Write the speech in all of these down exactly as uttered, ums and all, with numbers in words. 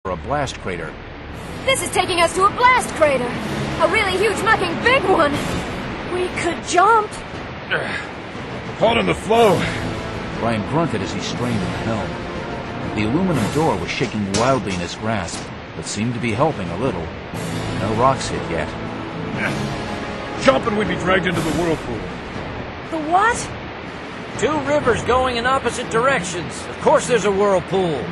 a blast crater. This is taking us to a blast crater! A really huge, mucking big one! We could jump! Caught in the flow! Ryan grunted as he strained in the helm. The aluminum door was shaking wildly in his grasp, but seemed to be helping a little. No rocks hit yet. Jumping, we'd be dragged into the whirlpool. The what? Two rivers going in opposite directions. Of course there's a whirlpool.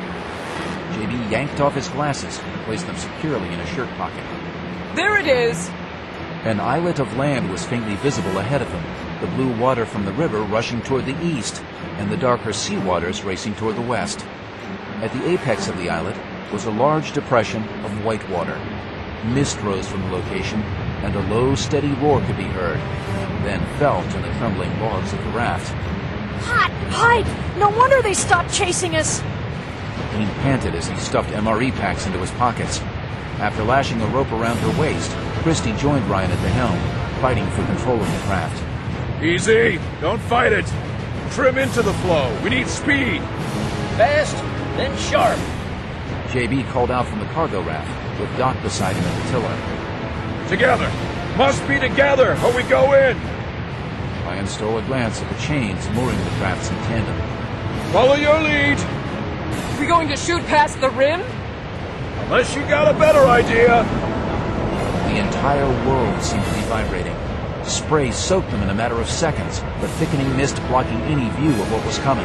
J B yanked off his glasses and placed them securely in a shirt pocket. There it is! An islet of land was faintly visible ahead of him, the blue water from the river rushing toward the east, and the darker sea waters racing toward the west. At the apex of the islet was a large depression of white water. Mist rose from the location, and a low, steady roar could be heard, then fell to the trembling logs of the raft. Hot pipe! No wonder they stopped chasing us! Dean panted as he stuffed M R E packs into his pockets. After lashing a rope around her waist, Christie joined Ryan at the helm, fighting for control of the craft. Easy! Don't fight it! Trim into the flow! We need speed! Fast, then sharp. J B called out from the cargo raft, with Doc beside him at the tiller. Together! Must be together, or we go in! Ryan stole a glance at the chains mooring the crafts in tandem. Follow your lead! We going to shoot past the rim? Unless you got a better idea! The entire world seemed to be vibrating. Spray soaked them in a matter of seconds, the thickening mist blocking any view of what was coming.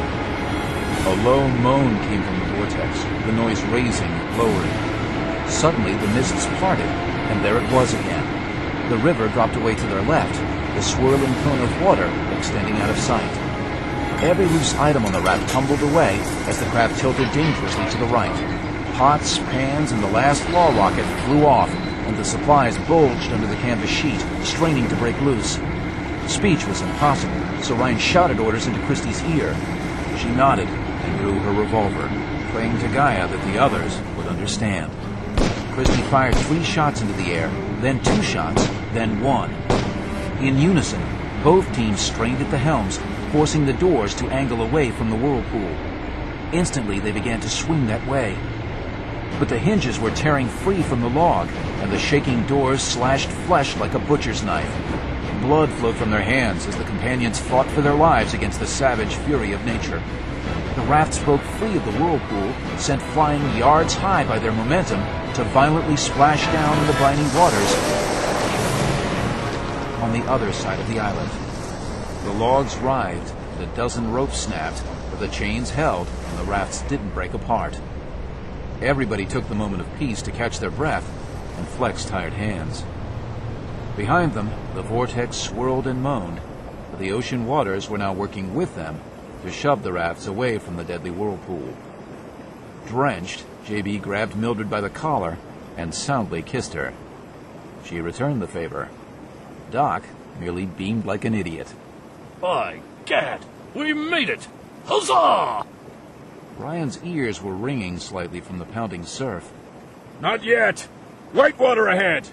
A low moan came from the vortex, the noise raising, lowering. Suddenly the mists parted, and there it was again. The river dropped away to their left, the swirling cone of water extending out of sight. Every loose item on the raft tumbled away as the craft tilted dangerously to the right. Pots, pans, and the last law rocket flew off, and the supplies bulged under the canvas sheet, straining to break loose. Speech was impossible, so Ryan shouted orders into Christie's ear. She nodded and drew her revolver, praying to Gaia that the others would understand. Christie fired three shots into the air, then two shots, then one. In unison, both teams strained at the helms, forcing the doors to angle away from the whirlpool. Instantly, they began to swing that way. But the hinges were tearing free from the log, and the shaking doors slashed flesh like a butcher's knife. Blood flowed from their hands as the companions fought for their lives against the savage fury of nature. The rafts broke free of the whirlpool, sent flying yards high by their momentum, to violently splash down in the briny waters on the other side of the island. The logs writhed, and a dozen ropes snapped, but the chains held, and the rafts didn't break apart. Everybody took the moment of peace to catch their breath and flex tired hands. Behind them, the vortex swirled and moaned, but the ocean waters were now working with them to shove the rafts away from the deadly whirlpool. Drenched, J B grabbed Mildred by the collar and soundly kissed her. She returned the favor. Doc merely beamed like an idiot. By gad, we made it! Huzzah! Ryan's ears were ringing slightly from the pounding surf. Not yet! Whitewater ahead!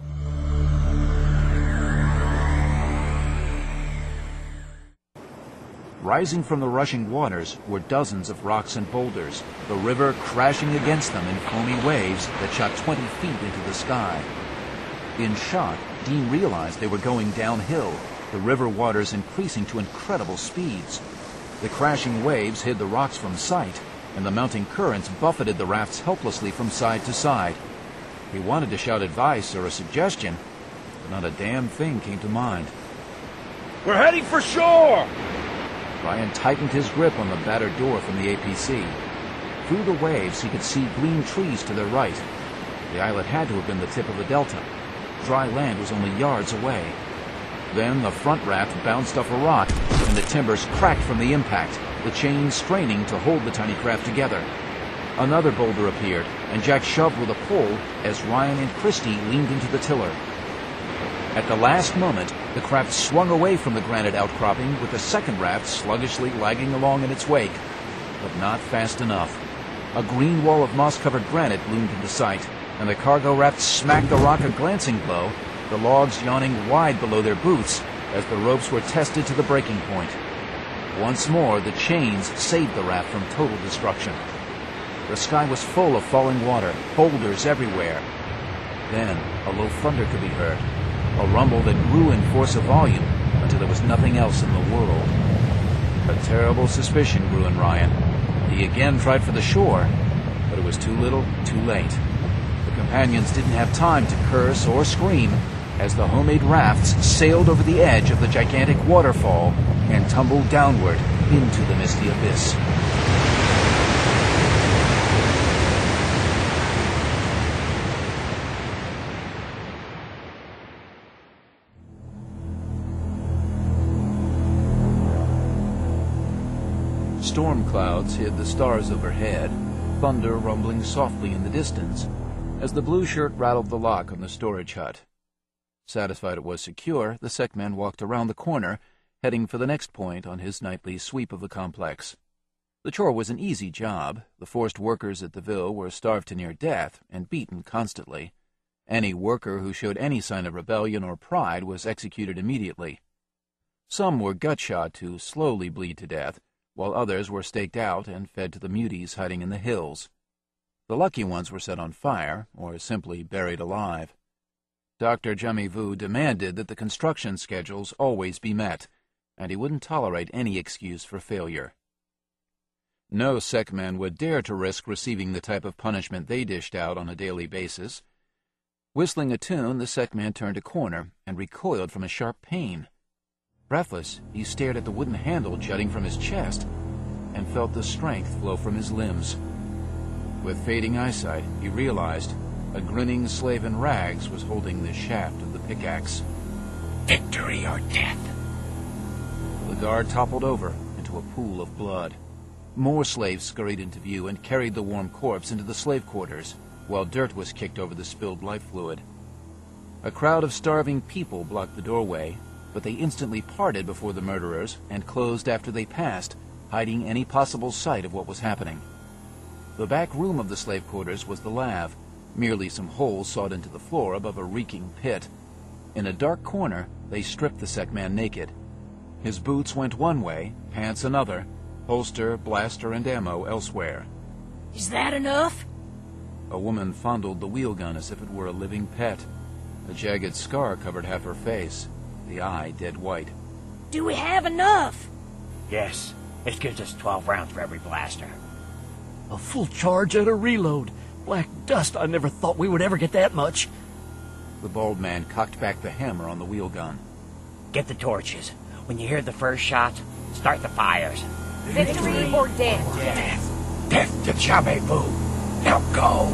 Rising from the rushing waters were dozens of rocks and boulders, the river crashing against them in foamy waves that shot twenty feet into the sky. In shock, Dean realized they were going downhill, the river waters increasing to incredible speeds. The crashing waves hid the rocks from sight, and the mounting currents buffeted the rafts helplessly from side to side. He wanted to shout advice or a suggestion, but not a damn thing came to mind. We're heading for shore! Ryan tightened his grip on the battered door from the A P C. Through the waves, he could see green trees to their right. The islet had to have been the tip of a delta. Dry land was only yards away. Then the front raft bounced off a rock, and the timbers cracked from the impact, the chains straining to hold the tiny craft together. Another boulder appeared, and Jack shoved with a pole as Ryan and Christie leaned into the tiller. At the last moment, the craft swung away from the granite outcropping, with the second raft sluggishly lagging along in its wake, but not fast enough. A green wall of moss-covered granite loomed into sight, and the cargo raft smacked the rock a glancing blow, the logs yawning wide below their boots as the ropes were tested to the breaking point. Once more, the chains saved the raft from total destruction. The sky was full of falling water, boulders everywhere. Then, a low thunder could be heard, a rumble that grew in force of volume until there was nothing else in the world. A terrible suspicion grew in Ryan. He again tried for the shore, but it was too little, too late. The companions didn't have time to curse or scream as the homemade rafts sailed over the edge of the gigantic waterfall and tumbled downward into the misty abyss. Storm clouds hid the stars overhead, thunder rumbling softly in the distance, as the blue shirt rattled the lock on the storage hut. Satisfied it was secure, the Sekman walked around the corner, heading for the next point on his nightly sweep of the complex. The chore was an easy job. The forced workers at the Ville were starved to near death and beaten constantly. Any worker who showed any sign of rebellion or pride was executed immediately. Some were gut-shot to slowly bleed to death, while others were staked out and fed to the muties hiding in the hills. The lucky ones were set on fire, or simply buried alive. Doctor Jamivu demanded that the construction schedules always be met, and he wouldn't tolerate any excuse for failure. No Sekman would dare to risk receiving the type of punishment they dished out on a daily basis. Whistling a tune, the Sekman turned a corner and recoiled from a sharp pain. Breathless, he stared at the wooden handle jutting from his chest and felt the strength flow from his limbs. With fading eyesight, he realized a grinning slave in rags was holding the shaft of the pickaxe. Victory or death. The guard toppled over into a pool of blood. More slaves scurried into view and carried the warm corpse into the slave quarters, while dirt was kicked over the spilled life fluid. A crowd of starving people blocked the doorway, but they instantly parted before the murderers and closed after they passed, hiding any possible sight of what was happening. The back room of the slave quarters was the lave, merely some holes sawed into the floor above a reeking pit. In a dark corner, they stripped the Sekman naked. His boots went one way, pants another, holster, blaster, and ammo elsewhere. Is that enough? A woman fondled the wheel gun as if it were a living pet. A jagged scar covered half her face, the eye dead white. Do we have enough? Yes. It gives us twelve rounds for every blaster. A full charge and a reload. Black dust, I never thought we would ever get that much. The bald man cocked back the hammer on the wheel gun. Get the torches. When you hear the first shot, start the fires. Victory or death? Death. Death to Jamivu. Now go.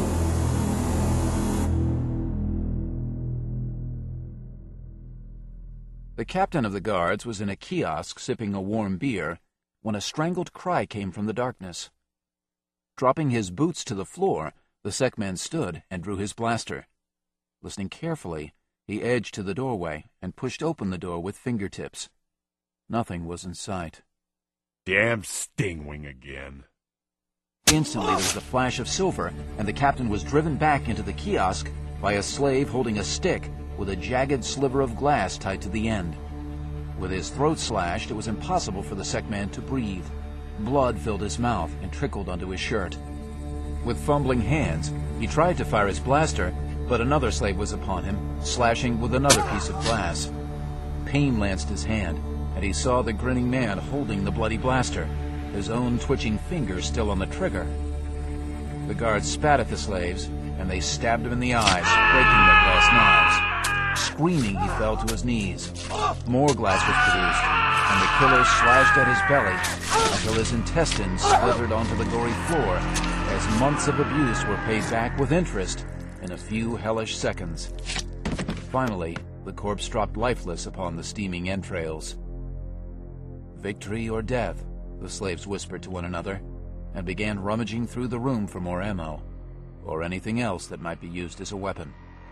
The captain of the guards was in a kiosk sipping a warm beer when a strangled cry came from the darkness. Dropping his boots to the floor, the Sekman stood and drew his blaster. Listening carefully, he edged to the doorway and pushed open the door with fingertips. Nothing was in sight. Damn Stingwing again. Instantly there was a flash of silver, and the captain was driven back into the kiosk by a slave holding a stick with a jagged sliver of glass tied to the end. With his throat slashed, it was impossible for the Sekman to breathe. Blood filled his mouth and trickled onto his shirt. With fumbling hands, he tried to fire his blaster, but another slave was upon him, slashing with another piece of glass. Pain lanced his hand, and he saw the grinning man holding the bloody blaster, his own twitching fingers still on the trigger. The guards spat at the slaves, and they stabbed him in the eyes, breaking their glass knives. Screaming, he fell to his knees. More glass was produced, and the killer slashed at his belly until his intestines slithered onto the gory floor as months of abuse were paid back with interest in a few hellish seconds. Finally, the corpse dropped lifeless upon the steaming entrails. Victory or death, the slaves whispered to one another, and began rummaging through the room for more ammo, or anything else that might be used as a weapon.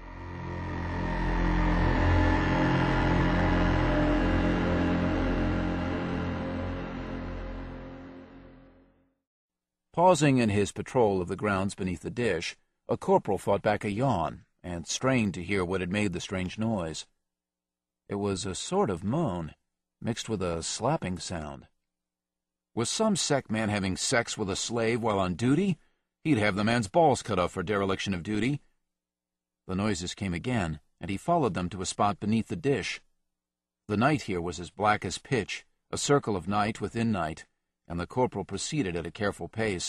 Pausing in his patrol of the grounds beneath the dish, a corporal fought back a yawn and strained to hear what had made the strange noise. It was a sort of moan, mixed with a slapping sound. Was some Sekman having sex with a slave while on duty? He'd have the man's balls cut off for dereliction of duty. The noises came again, and he followed them to a spot beneath the dish. The night here was as black as pitch, a circle of night within night, and the corporal proceeded at a careful pace.